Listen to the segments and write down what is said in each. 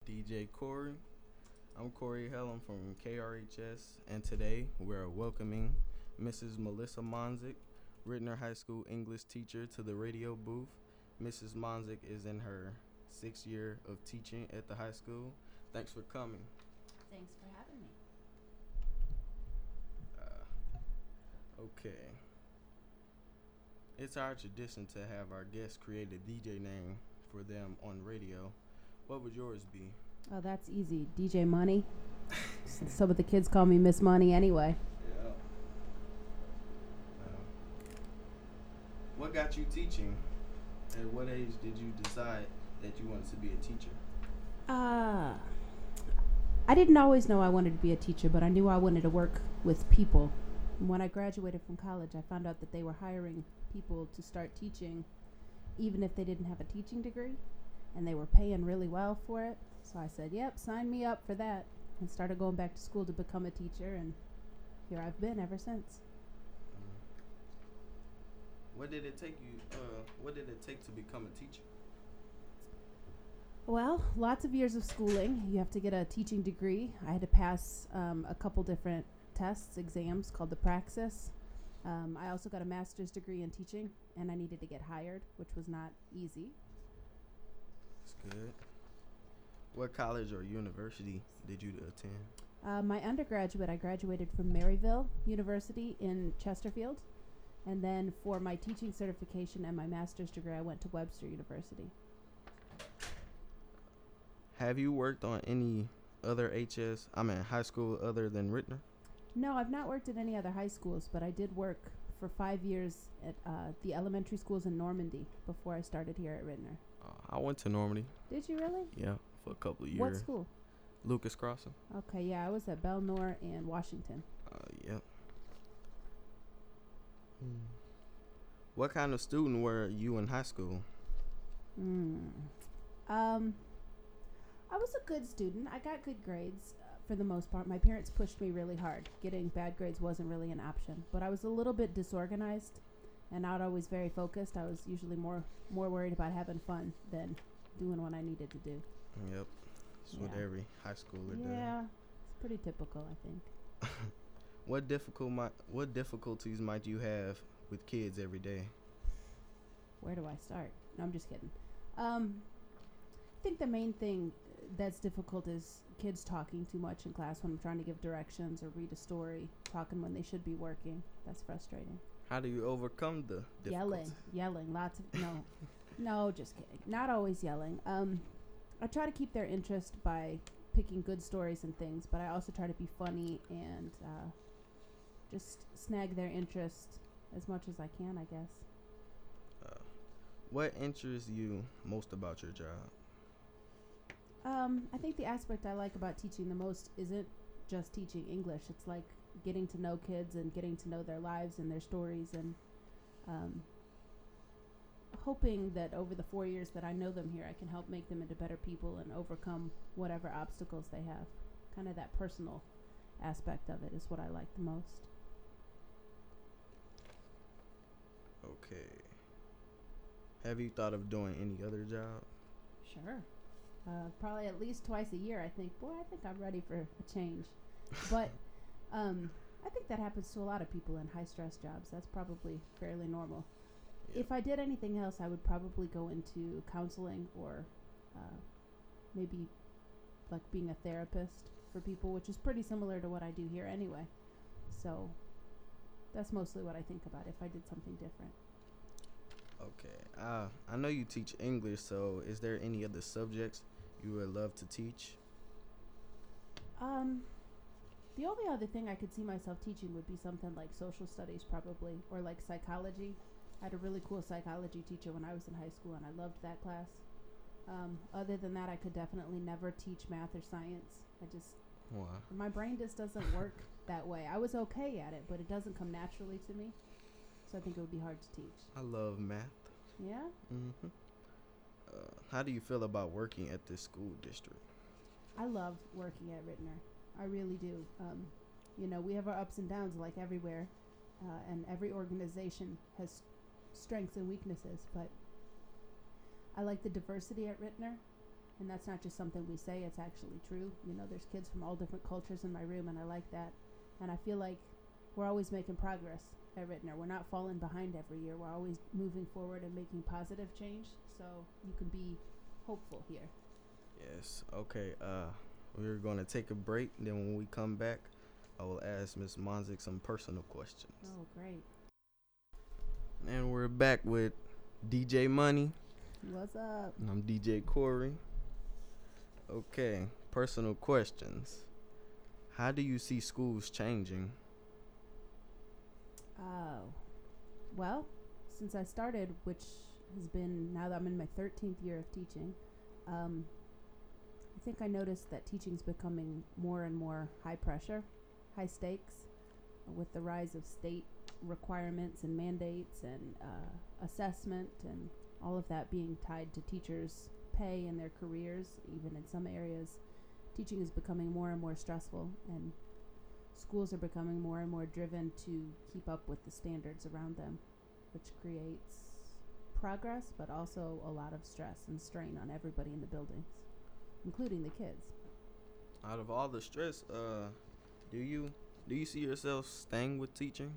DJ Corey. I'm Corey Helen from KRHS, and today we're welcoming Mrs. Melissa Monzik, Rittner High School English teacher, to the radio booth. Mrs. Monzik is in her sixth year of teaching at the high school. Thanks for coming. Thanks for having me. Okay. It's our tradition to have our guests create a DJ name for them on radio. What would yours be? Oh, that's easy. DJ Money. Some of the kids call me Miss Money anyway. Yeah. What got you teaching? At what age did you decide that you wanted to be a teacher? I didn't always know I wanted to be a teacher, but I knew I wanted to work with people. And when I graduated from college, I found out that they were hiring people to start teaching even if they didn't have a teaching degree, and they were paying really well for it. So I said, yep, sign me up for that, and started going back to school to become a teacher, and here I've been ever since. What did it take to become a teacher? Well, lots of years of schooling. You have to get a teaching degree. I had to pass a couple different tests, exams called the Praxis. I also got a master's degree in teaching, and I needed to get hired, which was not easy. That's good. What college or university did you attend? My undergraduate, I graduated from Maryville University in Chesterfield. And then for my teaching certification and my master's degree, I went to Webster University. Have you worked on any other high school other than Rittner? No, I've not worked at any other high schools, but I did work for 5 years at the elementary schools in Normandy before I started here at Rittner. I went to Normandy. Did you really? Yeah, for a couple of years. What school? Lucas Crossing. Okay, yeah, I was at Belnor and Washington. Yep. What kind of student were you in high school? I was a good student. I got good grades for the most part. My parents pushed me really hard. Getting bad grades wasn't really an option. But I was a little bit disorganized and not always very focused. I was usually more worried about having fun than doing what I needed to do. Yep. That's what every high schooler does. Yeah, it's pretty typical, I think. What difficulties might you have with kids every day? Where do I start? No, I'm just kidding. I think the main thing that's difficult is kids talking too much in class when I'm trying to give directions or read a story, talking when they should be working. That's frustrating. How do you overcome the difficulties? Yelling, lots of no, just kidding. Not always yelling. I try to keep their interest by picking good stories and things, but I also try to be funny and just snag their interest as much as I can, I guess. What interests you most about your job? I think the aspect I like about teaching the most isn't just teaching English. It's like getting to know kids and getting to know their lives and their stories, and hoping that over the 4 years that I know them here, I can help make them into better people and overcome whatever obstacles they have. Kind of that personal aspect of it is what I like the most. Okay. Have you thought of doing any other job? Sure. Probably at least twice a year. I think I'm ready for a change. But I think that happens to a lot of people in high-stress jobs. That's probably fairly normal. Yeah. If I did anything else, I would probably go into counseling or maybe like being a therapist for people, which is pretty similar to what I do here anyway. So that's mostly what I think about if I did something different. Okay. I know you teach English, so is there any other subjects you would love to teach? The only other thing I could see myself teaching would be something like social studies probably, or like psychology. I had a really cool psychology teacher when I was in high school, and I loved that class. Other than that, I could definitely never teach math or science. Why? My brain just doesn't work that way. I was okay at it, but it doesn't come naturally to me. So I think it would be hard to teach. I love math. Yeah? Mm-hmm. How do you feel about working at this school district? I love working at Rittner. I really do. We have our ups and downs like everywhere, and every organization has strengths and weaknesses, but I like the diversity at Rittner. And that's not just something we say, it's actually true. You know, there's kids from all different cultures in my room, and I like that. And I feel like we're always making progress at Rittner. We're not falling behind every year. We're always moving forward and making positive change. So you can be hopeful here. Yes. Okay. We're going to take a break. Then when we come back, I will ask Ms. Monzik some personal questions. Oh, great. And we're back with DJ Money. What's up? And I'm DJ Corey. Okay. Personal questions. How do you see schools changing? Well, since I started, which has been, now that I'm in my 13th year of teaching, I think I noticed that teaching's becoming more and more high pressure, high stakes, with the rise of state requirements and mandates and assessment and all of that being tied to teachers' pay and their careers. Even in some areas, teaching is becoming more and more stressful, and schools are becoming more and more driven to keep up with the standards around them, which creates progress, but also a lot of stress and strain on everybody in the buildings, including the kids. Out of all the stress, do you see yourself staying with teaching?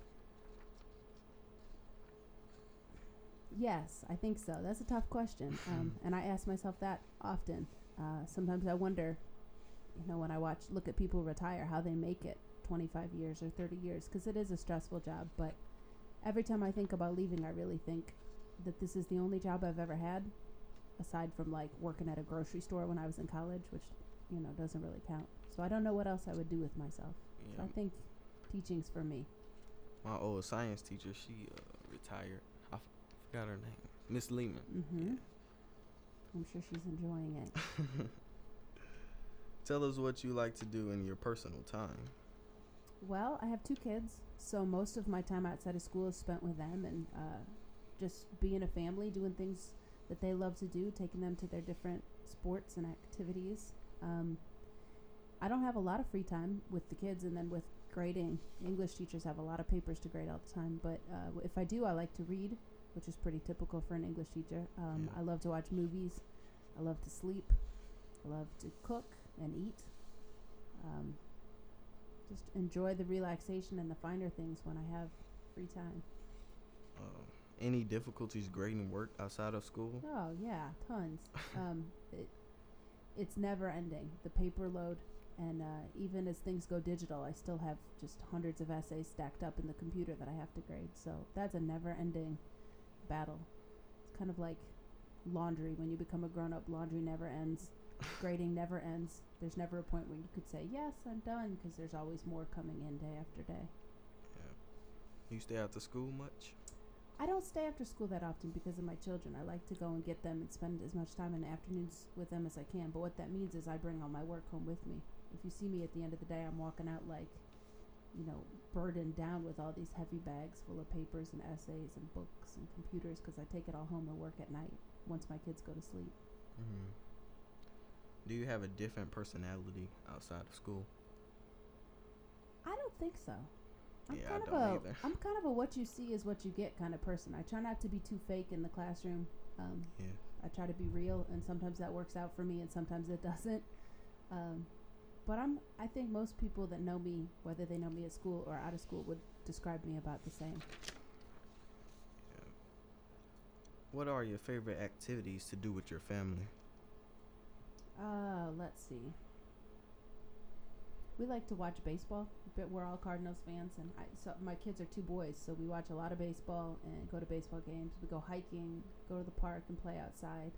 Yes, I think so. That's a tough question, and I ask myself that often. Sometimes I wonder, when I look at people retire, how they make it 25 years or 30 years, because it is a stressful job. But every time I think about leaving, I really think that this is the only job I've ever had, aside from like working at a grocery store when I was in college, which doesn't really count. So I don't know what else I would do with myself. Yeah. So I think teaching's for me. My old science teacher, she retired. I forgot her name. Miss Lehman. Mm-hmm. Yeah. I'm sure she's enjoying it. Tell us what you like to do in your personal time. Well, I have 2 kids, so most of my time outside of school is spent with them and just being a family, doing things that they love to do, taking them to their different sports and activities. I don't have a lot of free time with the kids, and then with grading, English teachers have a lot of papers to grade all the time, but if I do, I like to read, which is pretty typical for an English teacher. I love to watch movies. I love to sleep. I love to cook and eat. Just enjoy the relaxation and the finer things when I have free time. Any difficulties grading work outside of school? Oh, yeah, tons. It's never ending, the paper load. And even as things go digital, I still have just hundreds of essays stacked up in the computer that I have to grade. So that's a never-ending battle. It's kind of like laundry. When you become a grown-up, laundry never ends. Grading never ends. There's never a point where you could say, yes, I'm done, because there's always more coming in day after day. Yeah. You stay after school much? I don't stay after school that often because of my children. I like to go and get them and spend as much time in the afternoons with them as I can. But what that means is I bring all my work home with me. If you see me at the end of the day, I'm walking out like, burdened down with all these heavy bags full of papers and essays and books and computers, because I take it all home and work at night once my kids go to sleep. Mm-hmm. Do you have a different personality outside of school? I don't think so. I'm kind of a what you see is what you get kind of person. I try not to be too fake in the classroom. I try to be real, and sometimes that works out for me, and sometimes it doesn't. But I think most people that know me, whether they know me at school or out of school, would describe me about the same. Yeah. What are your favorite activities to do with your family? Let's see. We like to watch baseball, but we're all Cardinals fans, and so my kids are 2 boys, so we watch a lot of baseball and go to baseball games. We go hiking, go to the park, and play outside.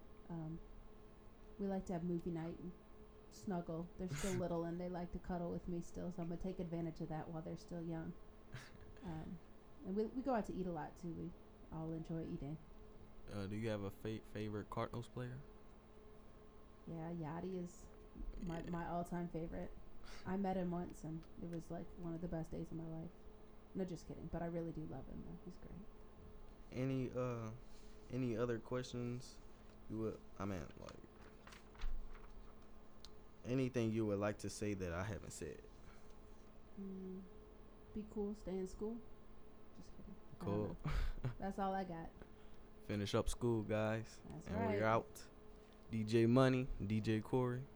We like to have movie night and snuggle. They're still little, and they like to cuddle with me still, so I'm going to take advantage of that while they're still young. And we go out to eat a lot, too. We all enjoy eating. Do you have a favorite Cardinals player? Yeah, Yachty is my all-time favorite. I met him once, and it was like one of the best days of my life. No, just kidding, but I really do love him, though. He's great. Any other questions anything you would like to say that I haven't said? Be cool, stay in school. Just kidding. Cool. That's all I got. Finish up school, guys. That's and right. we're out. DJ Money, DJ Corey.